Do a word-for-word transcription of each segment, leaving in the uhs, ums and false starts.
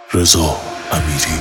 رضا امیری.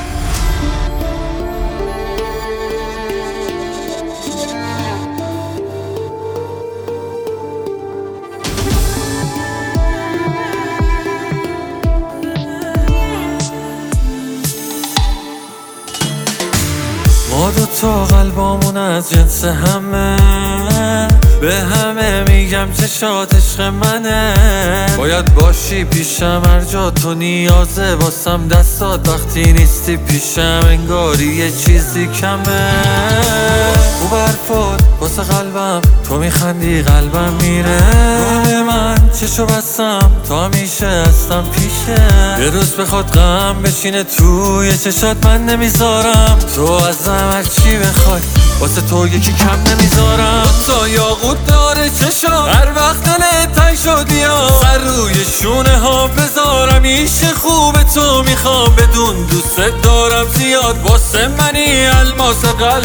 ما دوتا قلبامون از جنس همه، به همه میگم چشات عشق منه. باید باشی پیشم هر جا تو نیازه واسم دستات، وقتی نیستی پیشم انگاری یه چیزی کمه. او برفات واسه قلبم، تو میخندی قلبم میره. روح من چشو بستم تو همیشه هستم پیشه. یه روز بخواد غم بشینه توی چشات من نمیذارم، تو ازم هر چی بخوای واسه تو یکی کم نمیذارم. تا یاقوت داره چشا هر وقت دلت تنگ شدی یا سر روی شونه ها بذارم. ایشه خوب تو میخوام بدون دوست دارم زیاد، واسه منی الماس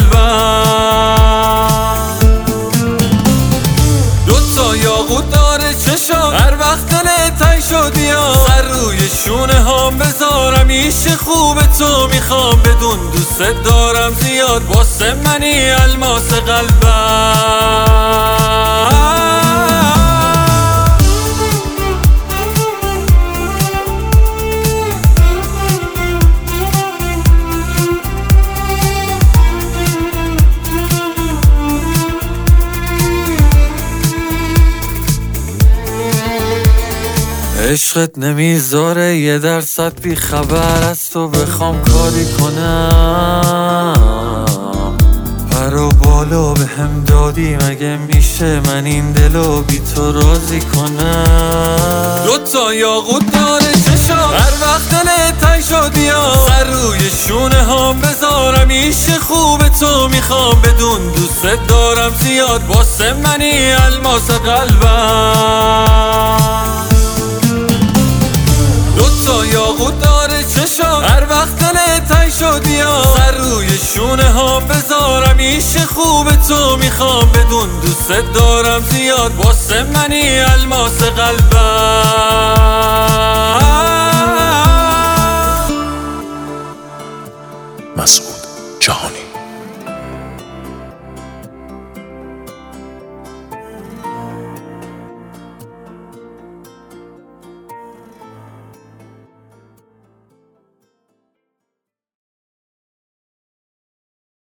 قلبم. دوتا یاقوت داره چشا هر وقت دلت تنگ شدی یا سر روی شونه ها بذارم. ایشه خوب تو میخوام بدون دوست دارم زیاد، واسه منی الماس قلبم. عشقت نمیذاره یه درصد بی خبر از تو بخوام کاری کنم. پر و بالا به هم دادی مگه میشه من این دلو بی تو راضی کنم. دوتا یاقوت داره چشا هر وقت دلت تنگ شدی یا سر روی شونه ها بذارم. ایشه خوب تو میخوام بدون دوست دارم زیاد، واسه منی الماس قلبم. دوتا یاقوت داره چشا هر وقت دلت تنگ شدی یا سر روی شونه ها بذارم. ایشه خوب تو میخوام بدون دوست دارم زیاد، واسه منی الماس قلبم.